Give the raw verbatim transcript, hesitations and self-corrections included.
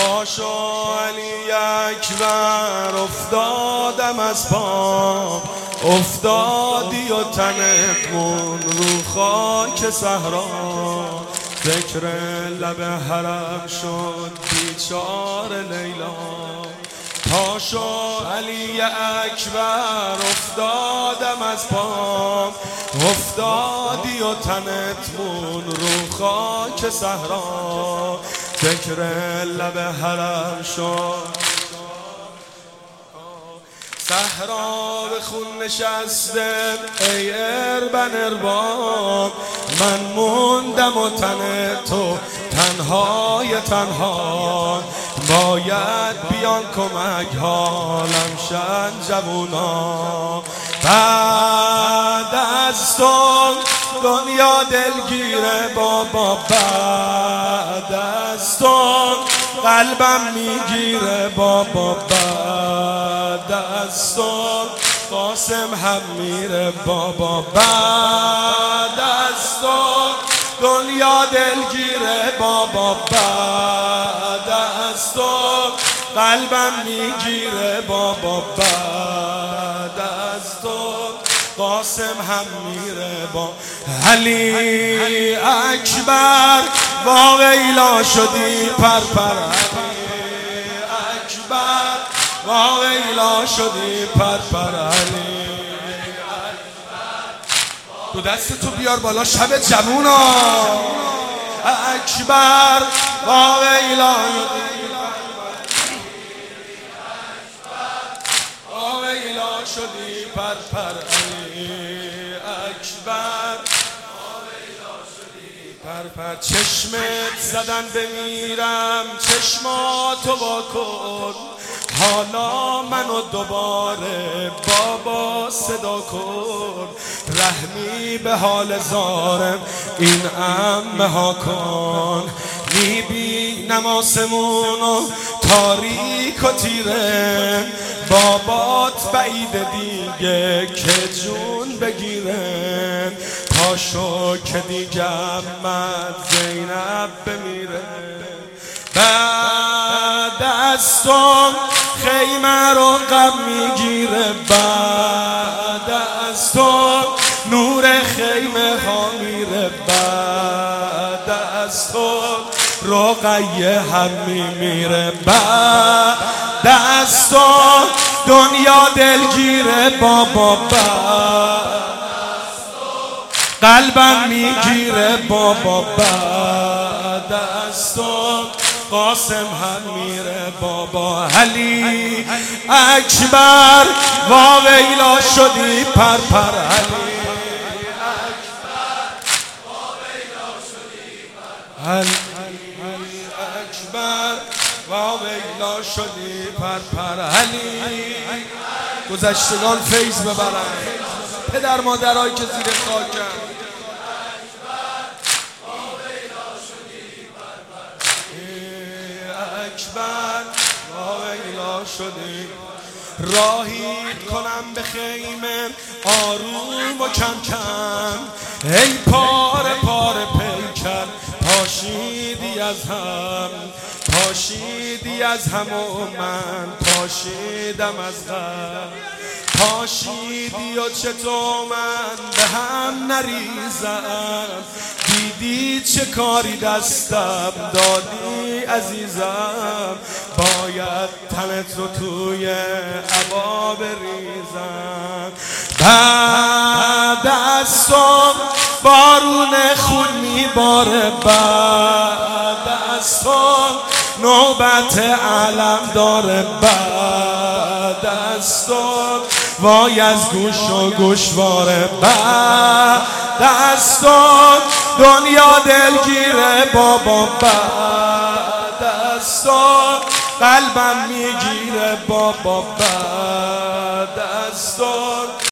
پاشو علی اکبر، افتادم از پام، افتادی و تنت مون رو خاک صحرا. ذکر لب حرم شد بیچار لیلا. پاشو علی اکبر، افتادم از پام، افتادی و تنت مون رو خاک صحرا. ذکر لب حرم شد صحرا به خون نشسته، ای اربن ارباب. من موندم و تن تو تنهای تنها. باید بیان کمک حالم شن جوونا. بعد از تو دنیا دلگیره بابا، بعد از تو قلبم میگیره بابا، بعد از تو قاسم هم میره بابا. بعد از تو دنیا دلگیره بابا، بعد از تو قلبم میگیره بابا، بعد از تو قاسم هم میره با علی اکبر. واویلا شدی پر پر علی اکبر، واویلا شدی پر پر علی اکبر. تو دست تو بیار بالا شب جوونا اکبر، واویلا واویلا شدی پر پر علی اکبر، واویلا شدی پر پر. چشمت زدن بمیرم، چشماتو وا کن، حالا منو دوباره بابا صدا کن. رحمی به حال زارم این عمه ها کن. میبینم آسمونو تاریک و تیره، بابات بعید دیگه که جون بگیره. پاشو که دیگه عمت زینب بمیره. بعد از تو خیمه رو غم میگیره، بعد از تو نور خیمه ها میره، بعد از تو رقیه هم میمیره. بعد از تو دنیا دلگیره بابا، بعد از تو قلبم میگیره بابا، بعد از تو قاسم هم میره بابا. علی اکبر واویلا شدی پر پر علی اکبر، واویلا شدی پر پر علی اکبر، واویلا شدی پر پر علی. گذشتگان فیض ببرن، پدر مادرایی که زیر خاکن. اکبر واویلا شدی. راهی کنم به خیمه آروم و کم کم، ای پاره پاره پیکر پاشیدی از هم، پاشیدی از هم و من پاشیدم از غم. پاشیدی و چطور من به هم نریزم، دیدی چه کاری دستم دادی عزیزم. باید تنت رو توی عبا بریزم. بعد از تو بارون خون میباره، بعد از تو نوبت علم داره، بعد از تو وای از گوش و گوشواره. بعد از تو دنیا دلگیره بابا، بعد از تو قلبم میگیره بابا، بعد از تو